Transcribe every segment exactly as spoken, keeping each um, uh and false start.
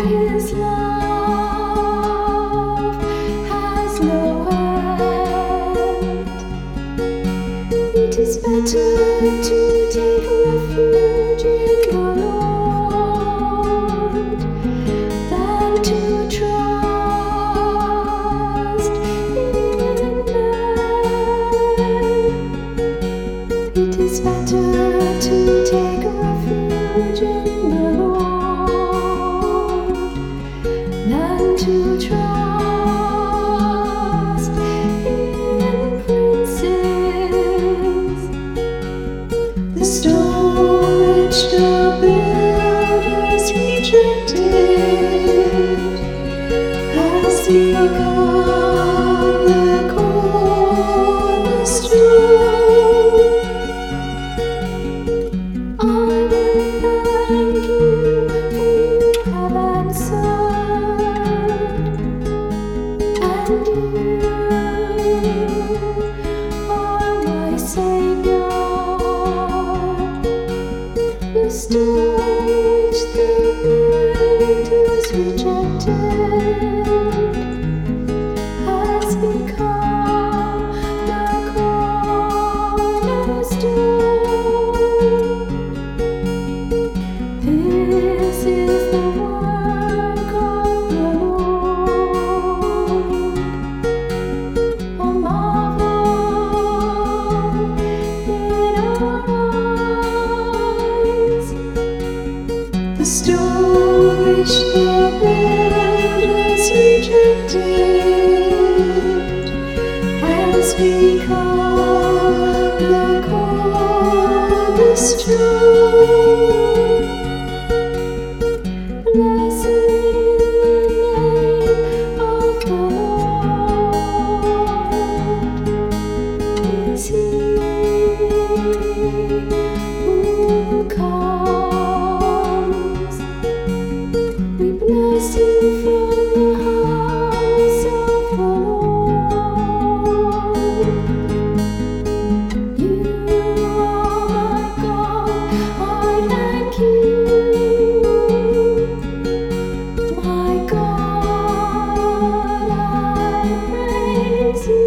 His love has no end. It is better to take refuge in the Lord than to trust in man. It is better to take refuge in the Lord than to trust in princes. The stone which the builders rejected has become the cornerstone. I will thank you, for you have answered, and you are my Savior. The stone which the builders rejected has become the cornerstone. This is the work of the Lord, a marvel in our eyes. The stone which the builders rejected has become the cornerstone. Blessed in the name of the Lord is He who comes. We bless you from the house of the Lord. You are my God, I thank you. My God, I praise you.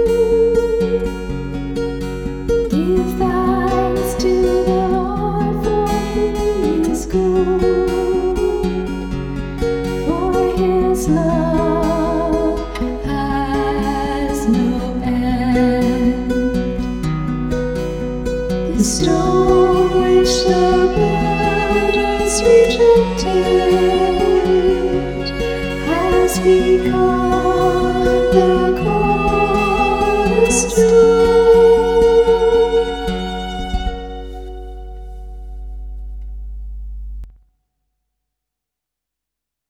Give thanks to the Lord, for He is good, for His love has no end. The stone which the builders rejected